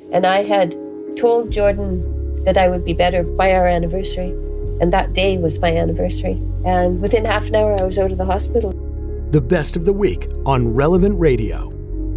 And I had told Jordan that I would be better by our anniversary. And that day was my anniversary. And within half an hour, I was out of the hospital. The best of the week on Relevant Radio.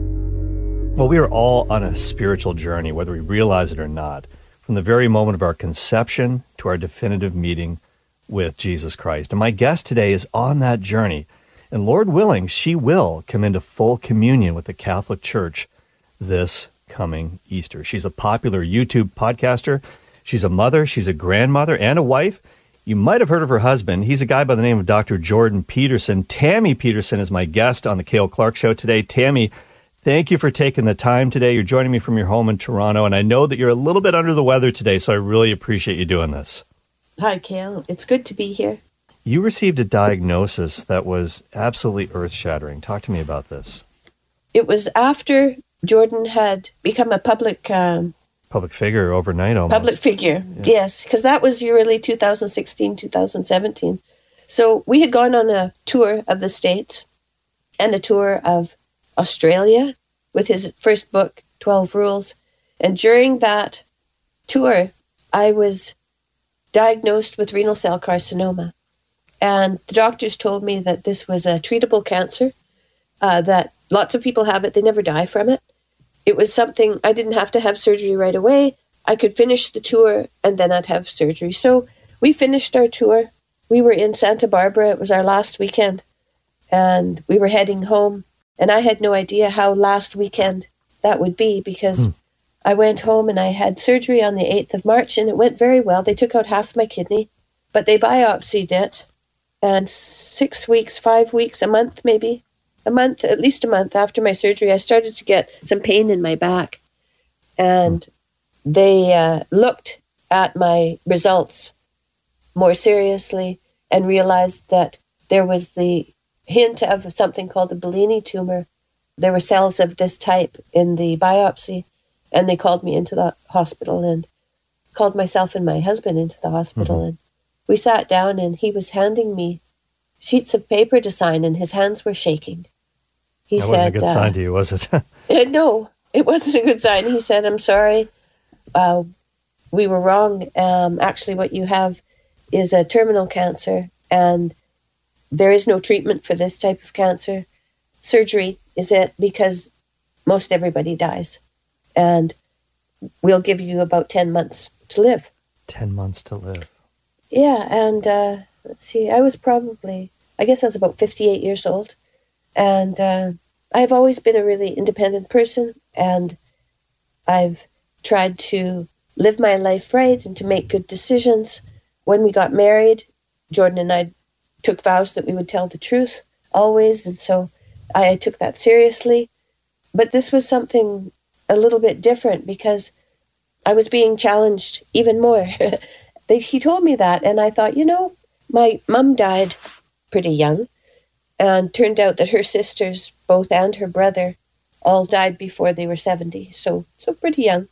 Well, we are all on a spiritual journey, whether we realize it or not, from the very moment of our conception to our definitive meeting with Jesus Christ. And my guest today is on that journey. And Lord willing, she will come into full communion with the Catholic Church this coming Easter. She's a popular YouTube podcaster. She's a mother, she's a grandmother, and a wife. You might have heard of her husband. He's a guy by the name of Dr. Jordan Peterson. Tammy Peterson is my guest on the Cale Clark Show today. Tammy, thank you for taking the time today. You're joining me from your home in Toronto, and I know that you're a little bit under the weather today, so I really appreciate you doing this. Hi, Cale. It's good to be here. You received a diagnosis that was absolutely earth-shattering. Talk to me about this. It was after Jordan had become a public figure overnight almost. Public figure, yeah. Yes, because that was really 2016, 2017. So we had gone on a tour of the States and a tour of Australia with his first book, 12 Rules. And during that tour, I was diagnosed with renal cell carcinoma. And the doctors told me that this was a treatable cancer, that lots of people have it, they never die from it. It was something, I didn't have to have surgery right away. I could finish the tour and then I'd have surgery. So we finished our tour. We were in Santa Barbara. It was our last weekend. And we were heading home. And I had no idea how last weekend that would be because I went home and I had surgery on the 8th of March and it went very well. They took out half my kidney, but they biopsied it. And 6 weeks, 5 weeks, a month maybe, at least a month after my surgery, I started to get some pain in my back. And they looked at my results more seriously and realized that there was the hint of something called a Bellini tumor. There were cells of this type in the biopsy, and they called me into the hospital and called myself and my husband into the hospital. And we sat down and he was handing me sheets of paper to sign and his hands were shaking. He that wasn't a good sign to you, was it? No, it wasn't a good sign. He said, I'm sorry, we were wrong. Actually, what you have is a terminal cancer and there is no treatment for this type of cancer. Surgery is it because most everybody dies. And we'll give you about 10 months to live. 10 months to live. Yeah, and let's see, I was about 58 years old. And I've always been a really independent person, and I've tried to live my life right and to make good decisions. When we got married, Jordan and I took vows that we would tell the truth always, and so I took that seriously. But this was something a little bit different because I was being challenged even more. He told me that, and I thought, my mom died pretty young, and turned out that her sisters, both and her brother, all died before they were 70, so pretty young.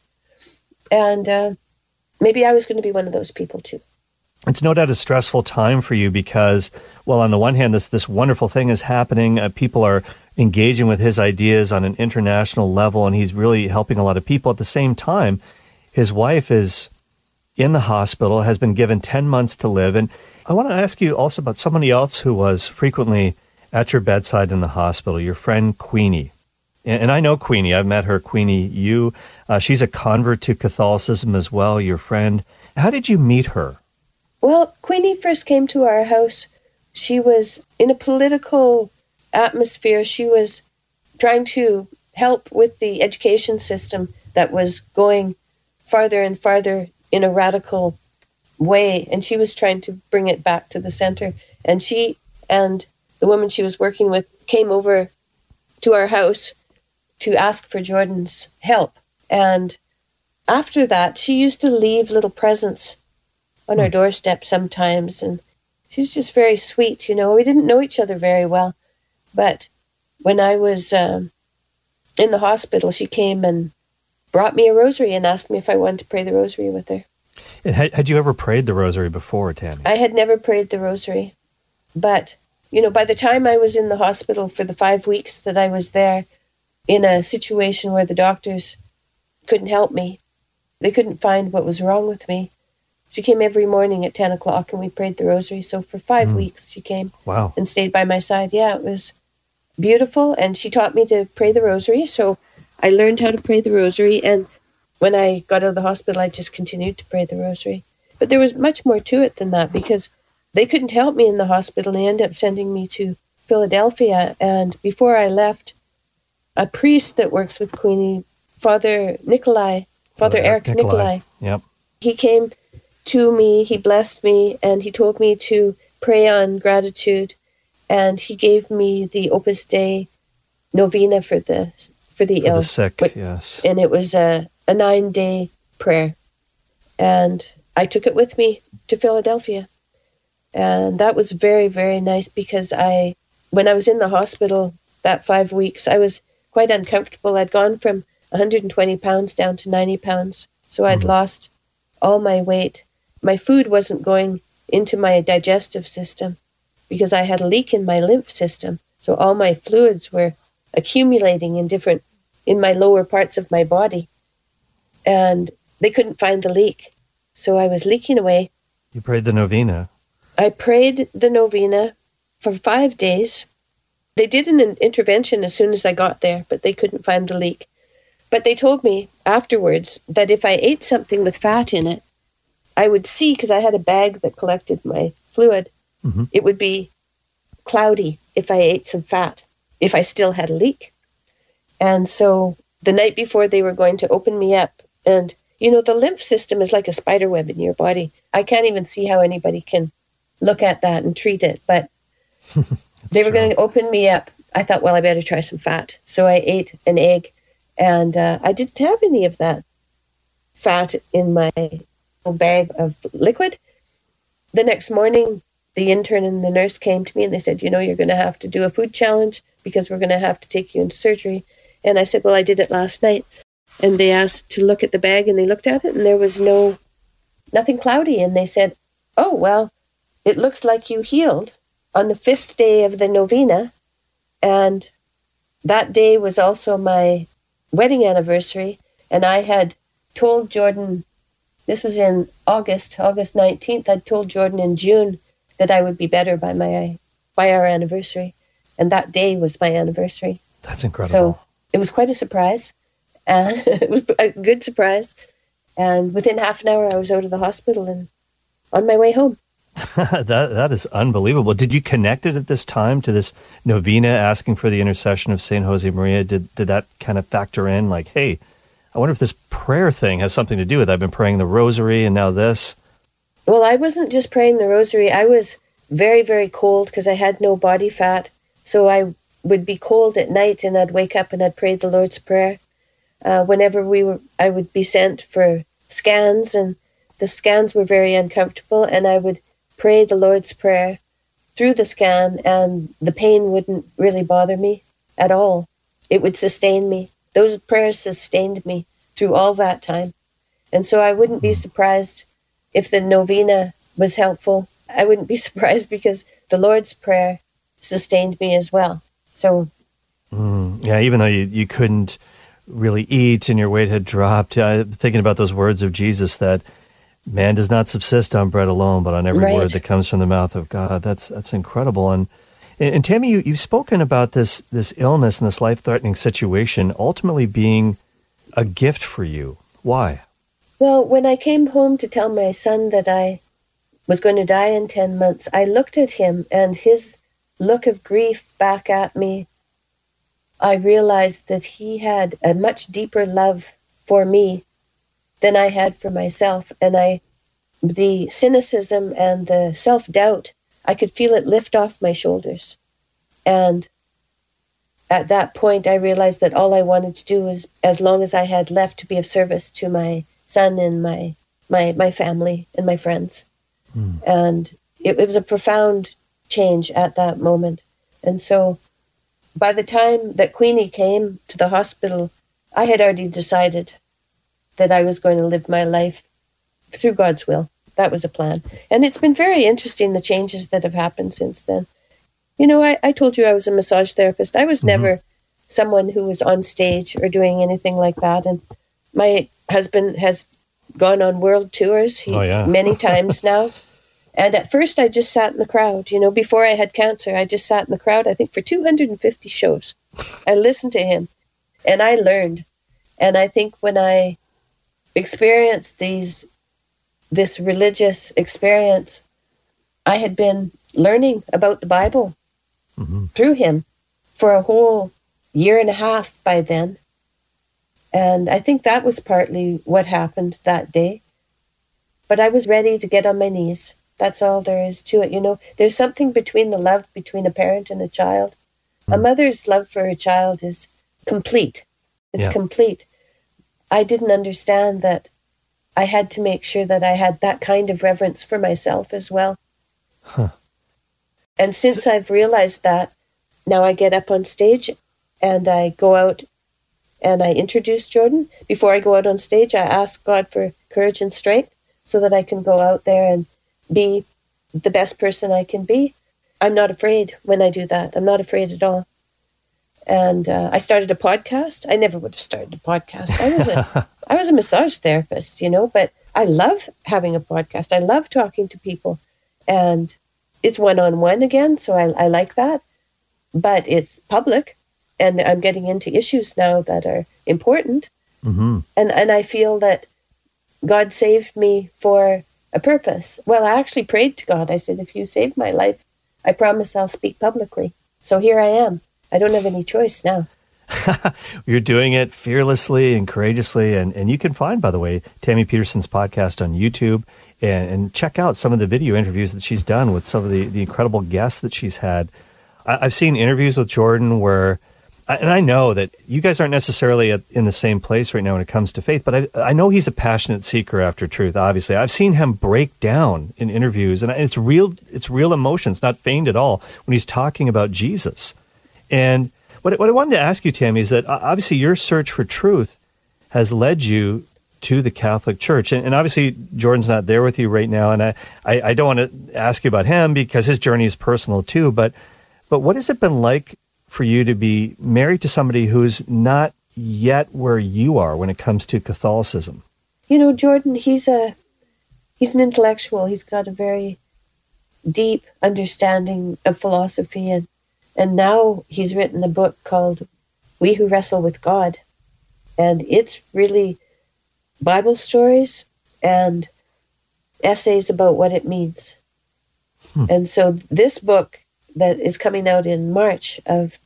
And maybe I was going to be one of those people too. It's no doubt a stressful time for you because, well, on the one hand, this wonderful thing is happening. People are engaging with his ideas on an international level, and he's really helping a lot of people. At the same time, his wife is in the hospital, has been given 10 months to live. And I want to ask you also about somebody else who was frequently at your bedside in the hospital, your friend Queenie. And I know Queenie. I've met her, Queenie. She's a convert to Catholicism as well, your friend. How did you meet her? Well, Queenie first came to our house. She was in a political atmosphere. She was trying to help with the education system that was going farther and farther in a radical way. And she was trying to bring it back to the center. And she and the woman she was working with came over to our house to ask for Jordan's help. And after that, she used to leave little presents on our doorstep sometimes. And she was just very sweet, We didn't know each other very well. But when I was in the hospital, she came and brought me a rosary and asked me if I wanted to pray the rosary with her. And had you ever prayed the rosary before, Tammy? I had never prayed the rosary. But, by the time I was in the hospital for the 5 weeks that I was there, in a situation where the doctors couldn't help me. They couldn't find what was wrong with me. She came every morning at 10 o'clock and we prayed the rosary. So for 5 weeks she came and stayed by my side. Yeah, it was beautiful. And she taught me to pray the rosary. So I learned how to pray the rosary. And when I got out of the hospital, I just continued to pray the rosary. But there was much more to it than that, because they couldn't help me in the hospital. They ended up sending me to Philadelphia. And before I left, a priest that works with Queenie, Father Eric Nikolai. Yep. He came to me, he blessed me, and he told me to pray on gratitude. And he gave me the Opus Dei novena for the ill. The sick, yes. And it was a 9-day prayer. And I took it with me to Philadelphia. And that was very, very nice, because when I was in the hospital that 5 weeks, I was quite uncomfortable. I'd gone from 120 pounds down to 90 pounds. So I'd lost all my weight. My food wasn't going into my digestive system because I had a leak in my lymph system. So all my fluids were accumulating in my lower parts of my body. And they couldn't find the leak. So I was leaking away. You prayed the novena. I prayed the novena for 5 days. They did an intervention as soon as I got there, but they couldn't find the leak. But they told me afterwards that if I ate something with fat in it, I would see, because I had a bag that collected my fluid, it would be cloudy if I ate some fat, if I still had a leak. And so the night before they were going to open me up, and the lymph system is like a spider web in your body. I can't even see how anybody can look at that and treat it, but they were going to open me up. I thought, well, I better try some fat. So I ate an egg, and I didn't have any of that fat in my bag of liquid. The next morning, the intern and the nurse came to me and they said, you're going to have to do a food challenge because we're going to have to take you into surgery. And I said, well, I did it last night. And they asked to look at the bag, and they looked at it, and there was nothing cloudy. And they said, oh, well, it looks like you healed on the 5th day of the novena. And that day was also my wedding anniversary. And I had told Jordan, this was in August 19th, I'd told Jordan in June that I would be better by our anniversary. And that day was my anniversary. That's incredible. So it was quite a surprise. It was a good surprise. And within half an hour, I was out of the hospital and on my way home. That is unbelievable. Did you connect it at this time to this novena asking for the intercession of St. Jose Maria? Did that kind of factor in, like, hey, I wonder if this prayer thing has something to do with it. I've been praying the rosary and now this. Well, I wasn't just praying the rosary. I was very, very cold because I had no body fat. So I would be cold at night and I'd wake up and I'd pray the Lord's Prayer. Whenever I would be sent for scans, and the scans were very uncomfortable, and I would pray the Lord's Prayer through the scan, and the pain wouldn't really bother me at all. It would sustain me. Those prayers sustained me through all that time. And so I wouldn't be surprised if the novena was helpful. I wouldn't be surprised because the Lord's Prayer sustained me as well. So, yeah, even though you couldn't really eat and your weight had dropped, thinking about those words of Jesus that man does not subsist on bread alone, but on every word that comes from the mouth of God. That's incredible. And Tammy, you've spoken about this illness and this life-threatening situation ultimately being a gift for you. Why? Well, when I came home to tell my son that I was going to die in 10 months, I looked at him and his look of grief back at me. I realized that he had a much deeper love for me than I had for myself. And the cynicism and the self-doubt, I could feel it lift off my shoulders. And at that point, I realized that all I wanted to do was, as long as I had left, to be of service to my son and my family and my friends. And it was a profound change at that moment. And so by the time that Queenie came to the hospital, I had already decided that I was going to live my life through God's will. That was a plan. And it's been very interesting, the changes that have happened since then. I told you I was a massage therapist. I was never someone who was on stage or doing anything like that. And My husband has gone on world tours many times now. And at first I just sat in the crowd. Before I had cancer, I just sat in the crowd, I think, for 250 shows. I listened to him and I learned. And I think when I experienced this religious experience, I had been learning about the Bible through him for a whole year and a half by then. And I think that was partly what happened that day. But I was ready to get on my knees. That's all there is to it. There's something between the love between a parent and a child. A mother's love for her child is complete. It's complete. I didn't understand that I had to make sure that I had that kind of reverence for myself as well. Huh. And since I've realized that, now I get up on stage and I go out and I introduce Jordan. Before I go out on stage, I ask God for courage and strength so that I can go out there and be the best person I can be. I'm not afraid when I do that. I'm not afraid at all. And I started a podcast. I never would have started a podcast. I was a massage therapist, but I love having a podcast. I love talking to people. And it's one-on-one again, so I like that. But it's public, and I'm getting into issues now that are important. Mm-hmm. And I feel that God saved me for a purpose. Well, I actually prayed to God. I said, if you save my life, I promise I'll speak publicly. So here I am. I don't have any choice now. You're doing it fearlessly and courageously. And you can find, by the way, Tammy Peterson's podcast on YouTube and check out some of the video interviews that she's done with some of the incredible guests that she's had. I've seen interviews with Jordan where, and I know that you guys aren't necessarily in the same place right now when it comes to faith, but I know he's a passionate seeker after truth, obviously. I've seen him break down in interviews, and it's real emotions, not feigned at all, when he's talking about Jesus. And what I wanted to ask you, Tammy, is that obviously your search for truth has led you to the Catholic Church. And obviously Jordan's not there with you right now, and I don't want to ask you about him because his journey is personal too, but what has it been like for you to be married to somebody who's not yet where you are when it comes to Catholicism? Jordan, he's an intellectual. He's got a very deep understanding of philosophy, and now he's written a book called We Who Wrestle with God. And it's really Bible stories and essays about what it means. And so this book that is coming out in March of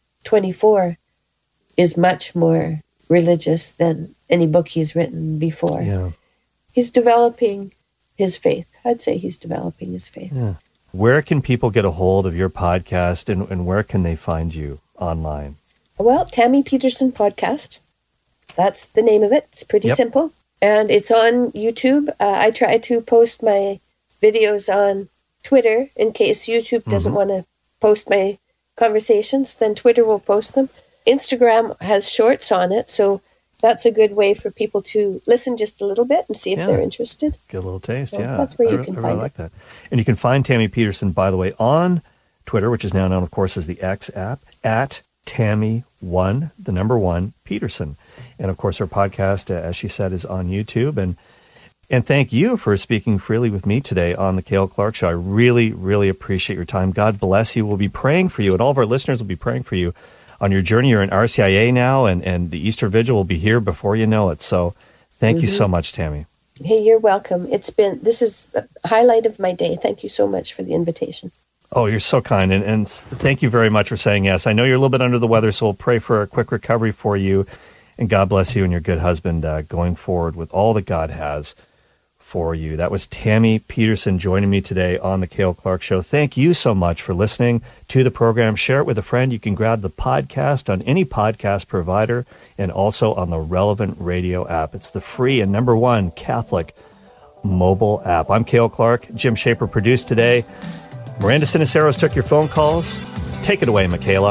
24 is much more religious than any book he's written before. Yeah. He's developing his faith. I'd say he's developing his faith. Yeah. Where can people get a hold of your podcast and where can they find you online? Well, Tammy Peterson Podcast. That's the name of it. It's pretty simple. And it's on YouTube. I try to post my videos on Twitter in case YouTube doesn't want to post my conversations, then Twitter will post them. Instagram has shorts on it, so that's a good way for people to listen just a little bit and see if they're interested. Get a little taste, so that's where you can find it. I like that. And you can find Tammy Peterson, by the way, on Twitter, which is now known, of course, as the X app, at Tammy1, the number 1, Peterson. And, of course, her podcast, as she said, is on YouTube. And thank you for speaking freely with me today on the Cale Clark Show. I really, really appreciate your time. God bless you. We'll be praying for you, and all of our listeners will be praying for you on your journey. You're in RCIA now, and the Easter Vigil will be here before you know it. So thank you so much, Tammy. Hey, you're welcome. This is a highlight of my day. Thank you so much for the invitation. Oh, you're so kind, and thank you very much for saying yes. I know you're a little bit under the weather, so we'll pray for a quick recovery for you, and God bless you and your good husband going forward with all that God has for you. That was Tammy Peterson joining me today on the Cale Clark Show. Thank you so much for listening to the program. Share it with a friend. You can grab the podcast on any podcast provider and also on the Relevant Radio app. It's the free and number 1 Catholic mobile app. I'm Cale Clark. Jim Shaper produced today. Miranda Siniceros took your phone calls. Take it away, Michaela.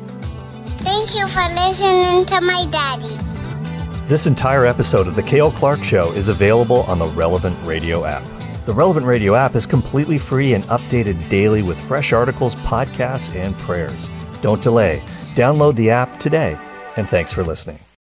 Thank you for listening to my daddy. This entire episode of The Cale Clark Show is available on the Relevant Radio app. The Relevant Radio app is completely free and updated daily with fresh articles, podcasts, and prayers. Don't delay. Download the app today, and thanks for listening.